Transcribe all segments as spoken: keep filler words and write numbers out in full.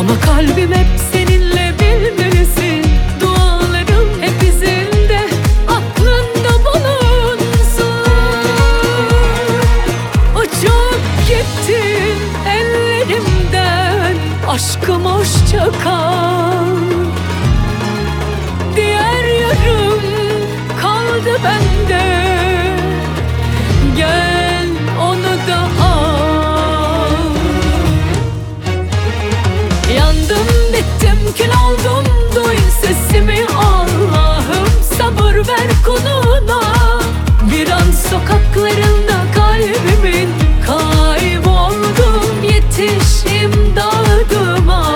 Ama kalbim hep seninle, bilmelisin. Dualarım hep izinde, aklında bulunsun. Uçup gittin ellerimden, aşkım hoşça kal. Diğer yarım kaldı bende, gel onu da al. Yandım bittim kül oldum, duy sesimi Allah'ım. Sabır ver kuluna, bir an sokaklarında kalbimin. Kayboldum, yetiş imdadıma.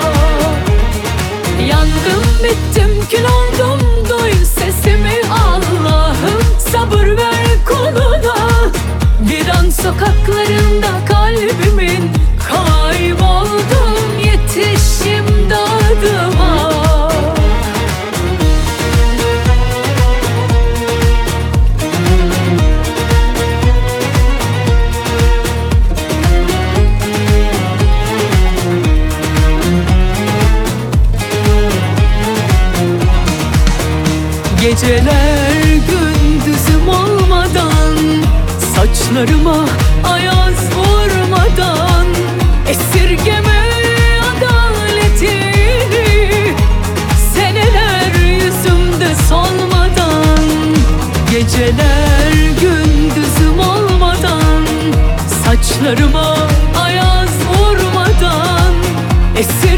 Yandım bittim kül oldum, duy sesimi Allah'ım. Sabır ver kuluna, bir an sokaklarında kalbimin. Kayboldum, yetiş imdadıma. Geceler gündüzüm olmadan, saçlarıma ayaz vurmadan, esirgeme adaletini, seneler yüzümde solmadan. Geceler gündüzüm olmadan, saçlarıma ayaz vurmadan, esir